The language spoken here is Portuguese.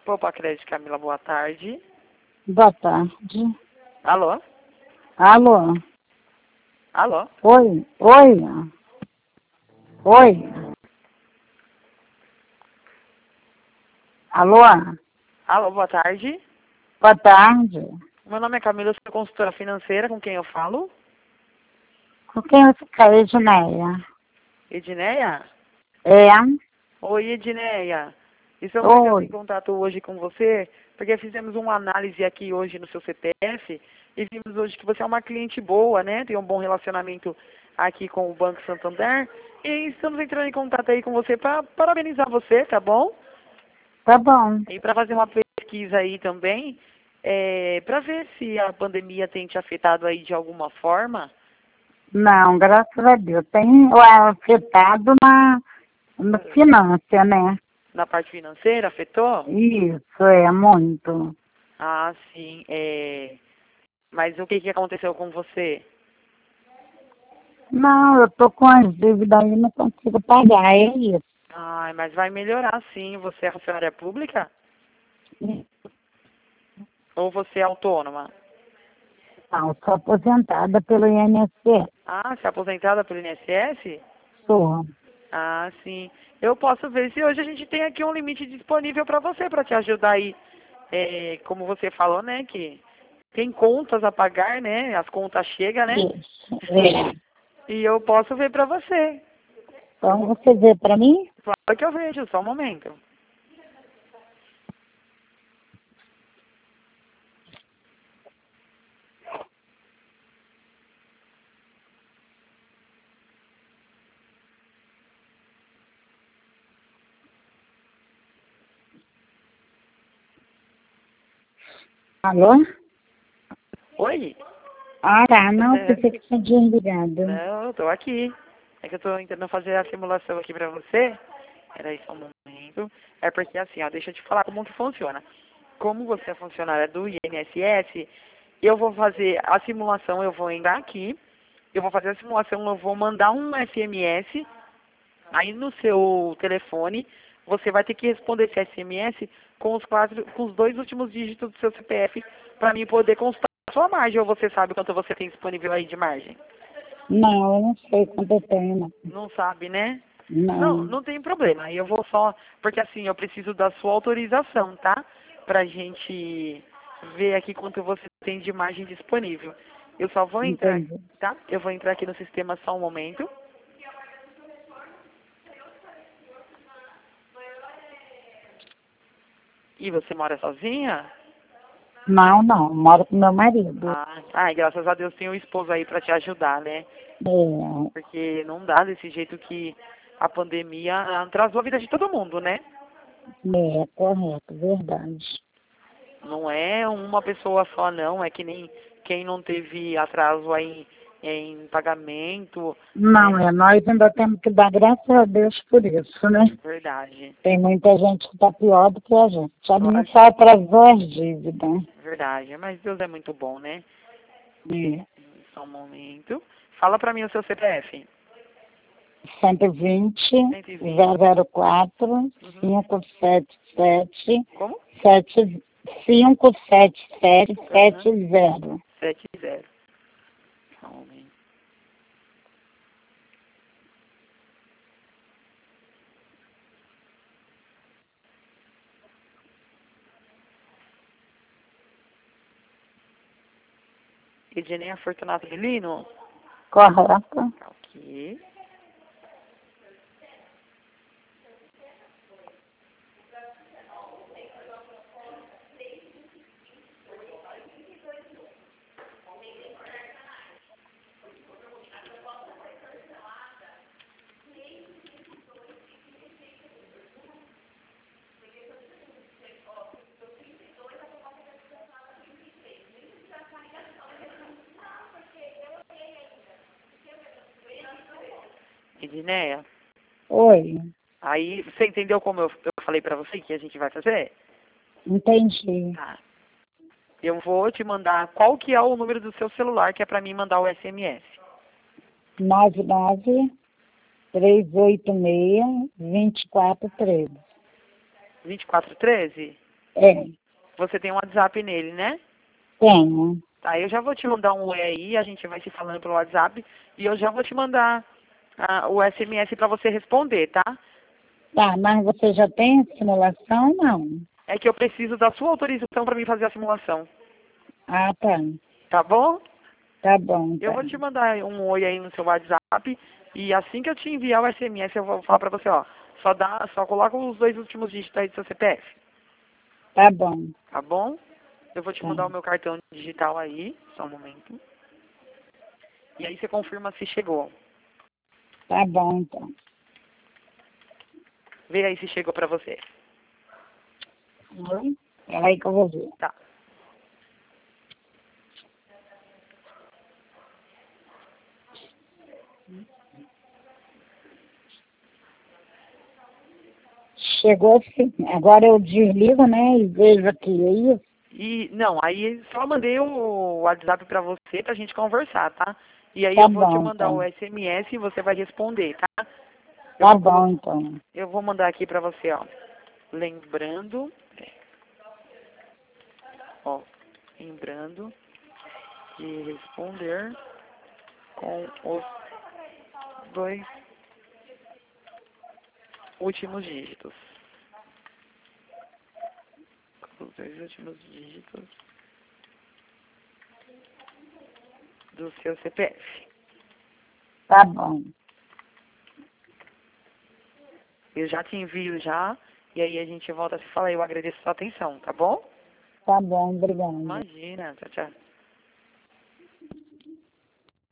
Poupa Crédito, Camila, boa tarde. Boa tarde. Alô? Alô? Alô? Oi? Oi? Oi? Alô? Alô, boa tarde. Boa tarde. Meu nome é Camila, eu sou consultora financeira, com quem eu falo? Com quem você quer, Edneia? Edneia? É? Oi, Edneia. Estamos entrando em Oi. contato hoje com você, porque fizemos uma análise aqui hoje no seu CPF e vimos hoje que você é uma cliente boa, né? Tem um bom relacionamento aqui com o Banco Santander. E estamos entrando em contato aí com você para parabenizar você, tá bom? Tá bom. E para fazer uma pesquisa aí também, para ver se a pandemia tem te afetado aí de alguma forma. Não, graças a Deus. Tem afetado na finança, né? Na parte financeira, afetou? Isso, é muito. Ah, sim. Mas o que que aconteceu com você? Não, eu tô com as dívidas aí, não consigo pagar, é isso. Ai, mas vai melhorar sim. Você é funcionária pública? Ou você é autônoma? Não, sou aposentada pelo INSS. Ah, você é aposentada pelo INSS? Sou. Ah, sim. Eu posso ver se hoje a gente tem aqui um limite disponível para você, para te ajudar aí. Como você falou, né, que tem contas a pagar, né? As contas chegam, né? Isso. É. E eu posso ver para você. Então, você vê para mim? Claro que eu vejo, só um momento. Alô? Oi? Ah, tá. Não, pensei que você tinha ligado. Não, eu tô aqui. É que eu tô tentando fazer a simulação aqui pra você. Peraí só um momento. É porque assim, ó, deixa eu te falar como que funciona. Como você é funcionária do INSS, eu vou fazer a simulação, eu vou entrar aqui, eu vou fazer a simulação, eu vou mandar um SMS, aí no seu telefone, você vai ter que responder esse SMS com os dois últimos dígitos do seu CPF para mim poder consultar a sua margem, ou você sabe quanto você tem disponível aí de margem? Não, eu não sei quanto eu tenho, não. Não sabe, né? Não, Não. não tem problema. Aí eu vou só, porque assim, eu preciso da sua autorização, tá? Pra gente ver aqui quanto você tem de margem disponível. Eu só vou entrar, Entendi. tá? Eu vou entrar aqui no sistema só um momento. E você mora sozinha? Não, não. Moro com meu marido. Ai, graças a Deus tem um esposo aí pra te ajudar, né? É, Porque não dá desse jeito que a pandemia atrasou a vida de todo mundo, né? correto, verdade. Não é uma pessoa só, não. É que nem quem não teve atraso aí em pagamento, Não, né? nós ainda temos que dar graças a Deus por isso, né? Verdade. Tem muita gente que está pior do que a gente. A minha Lógico, só atrasou as dívidas. verdade. Mas Deus é muito bom, né? É. Só um momento. Fala pra mim o seu CPF. 120 120. 004 Uhum. 577 Como? 577 Aham. 70. 70. Só um momento. Ednei Fortunato Belino? Correto? Ok. Edneia, Oi, aí você entendeu como eu falei pra você que a gente vai fazer? entendi. Tá. Eu vou te mandar qual que é o número do seu celular que é pra mim mandar o SMS. 99 386 2413. 2413? É, Você tem um WhatsApp nele, né? tenho. Tá, eu já vou te mandar um oi aí, a gente vai se falando pelo WhatsApp e eu já vou te mandar o SMS para você responder, tá? Tá, mas você já tem a simulação? Não. É que eu preciso da sua autorização para mim fazer a simulação, Ah, tá. tá bom? Tá bom, Eu então. vou te mandar um oi aí no seu WhatsApp e assim que eu te enviar o SMS eu vou falar para você, ó, só coloca os 2 últimos dígitos aí do seu CPF, Tá bom. tá bom? Eu vou te Tá. mandar o meu cartão digital aí, só um momento. E aí você confirma se chegou. Tá bom, então. Vê aí se chegou para você. Oi? É aí que eu vou ver. Tá. Chegou sim. Agora eu desligo, né? E vejo aqui. É isso? E não, aí só mandei o WhatsApp pra você pra gente conversar, tá? E aí Tá eu vou te bom, mandar o então. SMS e você vai responder, tá? Eu Tá vou bom, colocar, então. eu vou mandar aqui pra você, ó. Lembrando, ó, lembrando de responder com os 2 últimos dígitos. Os 2 últimos dígitos do seu CPF. Tá bom. Eu já te envio já, e aí a gente volta a se falar. Eu agradeço a sua atenção, tá bom? Tá bom, obrigada. Imagina, tchau, tchau.